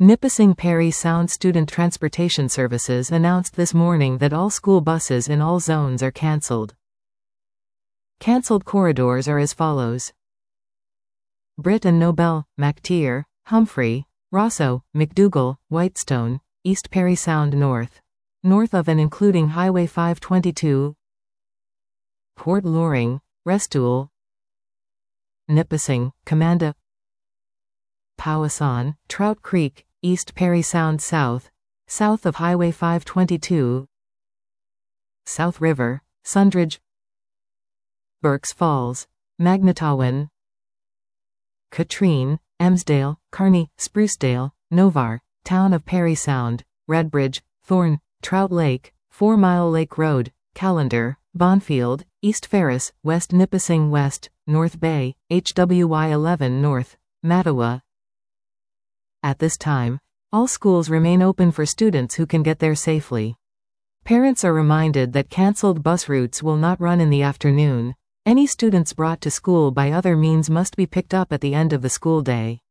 Nipissing Parry Sound Student Transportation Services announced this morning that all school buses in all zones are cancelled. Cancelled corridors are as follows: Britt and Nobel, Mactier, Humphrey, Rosso, McDougall, Whitestone, East Parry Sound north of and including Highway 522, Port Loring, Restoule, Nipissing, Commanda, Powassan, Trout Creek, East Parry Sound south of Highway 522, South River, Sundridge, Burkes Falls, Magnetawan, Katrine, Emsdale, Kearney, Sprucedale, Novar, Town of Parry Sound, Redbridge, Thorne, Trout Lake, 4 Mile Lake Road, Callender, Bonfield, East Ferris, West Nipissing West, North Bay, HWY 11 North, Mattawa. At this time, all schools remain open for students who can get there safely. Parents are reminded that cancelled bus routes will not run in the afternoon. Any students brought to school by other means must be picked up at the end of the school day.